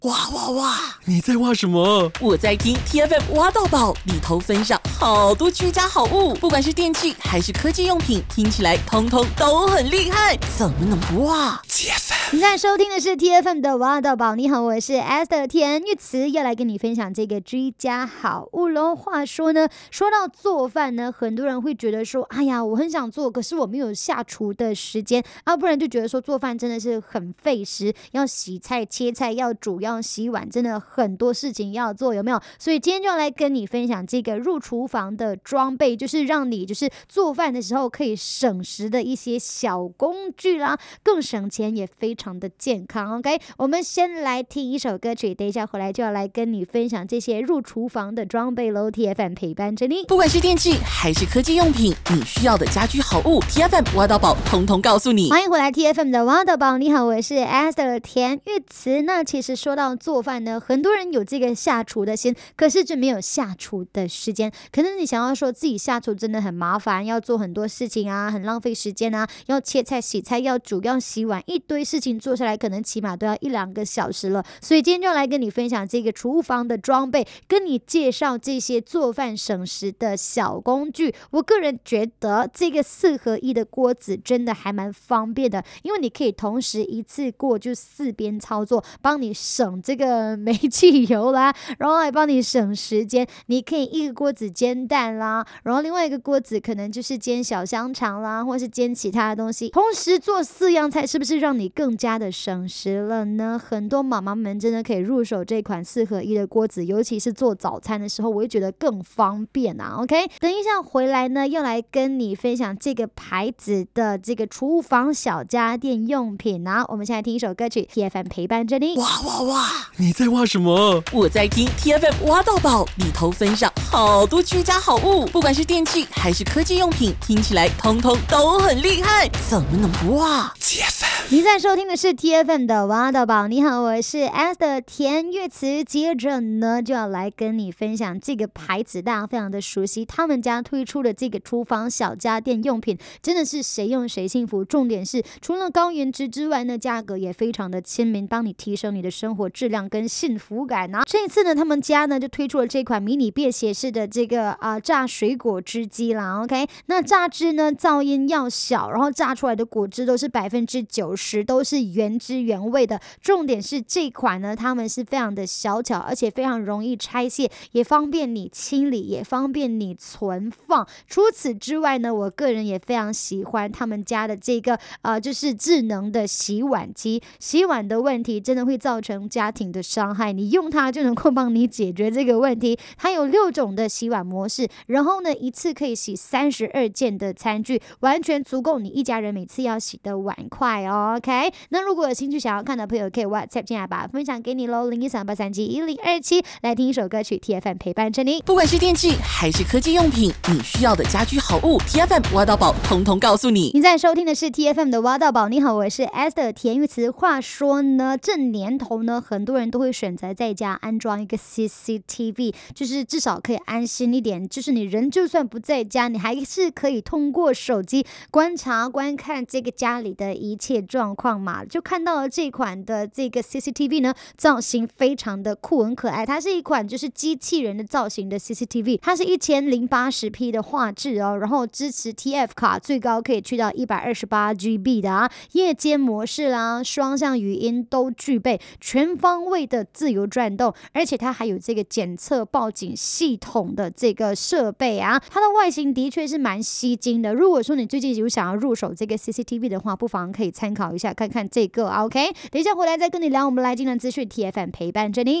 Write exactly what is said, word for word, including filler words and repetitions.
哇哇哇！你在挖什么？ 我在听 T F M 挖到宝，里头分享好多居家好物，不管是电器还是科技用品，听起来通通都很厉害，怎么能不挖 ？T F M， 你在收听的是 T F M 的挖到宝。你好，我是 Esther 田玉慈，要来跟你分享这个居家好物喽。话说呢，说到做饭呢，很多人会觉得说，哎呀，我很想做，可是我没有下厨的时间，啊，不然就觉得说做饭真的是很费时，要洗菜、切菜，要煮，要洗碗，真的很多事情要做，有没有？所以今天就要来跟你分享这个入厨房的装备，就是让你就是做饭的时候可以省时的一些小工具啦，更省钱也非常的健康。 OK， 我们先来听一首歌曲，等一下回来就要来跟你分享这些入厨房的装备喽。 T F M 陪伴着你， 不管是电器还是科技用品，你需要的家居好物 T F M 挖到宝通通告诉你。 欢迎回来 T F M 的挖到宝，你好，我是 Esther 田玉慈。那其实说到做饭呢，很多人有这个下厨的心，可是就没有下厨的时间。可能你想要说自己下厨真的很麻烦，要做很多事情啊，很浪费时间啊，要切菜洗菜，要煮要洗碗，一堆事情做下来可能起码都要一两个小时了。所以今天就来跟你分享这个厨房的装备，跟你介绍这些做饭省时的小工具。我个人觉得这个四合一的锅子真的还蛮方便的，因为你可以同时一次过就四边操作，帮你省这个煤气油啦，然后还帮你省时间。你可以一个锅子煎蛋啦，然后另外一个锅子可能就是煎小香肠啦，或是煎其他的东西，同时做四样菜，是不是让你更加的省时了呢？很多妈妈们真的可以入手这款四合一的锅子，尤其是做早餐的时候，我会觉得更方便啊。 OK， 等一下回来呢，要来跟你分享这个牌子的这个厨房小家电用品啊。我们现在听一首歌曲， T F M 陪伴着你。 哇哇哇！你在挖什么？ 我在听 T F M 挖到宝，里头分享好多居家好物，不管是电器还是科技用品，听起来通通都很厉害，怎么能不挖 ？T F M， 你在收听的是 T F M 的挖到宝。你好，我是 Esther 田玉慈。接着呢，就要来跟你分享这个牌子，大家非常的熟悉，他们家推出的这个厨房小家电用品，真的是谁用谁幸福。重点是，除了高颜值之外呢，价格也非常的亲民，帮你提升你的生活质量跟幸福感啊。这一次呢，他们家呢就推出了这款迷你便携式的这个啊、呃、榨水果汁机啦。OK， 那榨汁呢噪音要小，然后榨出来的果汁都是百分之九十都是原汁原味的。重点是这款呢，他们是非常的小巧，而且非常容易拆卸，也方便你清理，也方便你存放。除此之外呢，我个人也非常喜欢他们家的这个呃，就是智能的洗碗机。洗碗的问题真的会造成家庭的伤害，你用它就能够帮你解决这个问题。它有六种的洗碗模式，然后呢，一次可以洗三十二件的餐具，完全足够你一家人每次要洗的碗筷哦。OK， 那如果有兴趣想要看的朋友，可以 WhatsApp 进来把它分享给你喽，零一三八三七一零二七，来听一首歌曲 ，T F M 陪伴着你。 不管是电器还是科技用品，你需要的家居好物 T F M 挖到宝通通告诉你。 你在收听的是 T F M 的挖到宝，你好，我是 Esther 田玉慈。话说呢，这年头呢，很多人都会选择在家安装一个 C C T V， 就是至少可以安心一点，就是你人就算不在家，你还是可以通过手机观察观看这个家里的一切状况嘛。就看到了这款的这个 C C T V 呢，造型非常的酷，很可爱。它是一款就是机器人的造型的 C C T V， 它是一千零八十 P 的画质哦，然后支持 T F 卡，最高可以去到一百二十八 G B 的啊，夜间模式啦，双向语音都具备，全方位的自由转动，而且它还有这个检测报警系统的这个设备啊。它的外形的确是蛮吸睛的，如果说你最近有想要入手这个 C C T V 的话，不妨可以参考一下看看这个 OK。 等一下回来再跟你聊，我们来进段资讯， T F M 陪伴着你。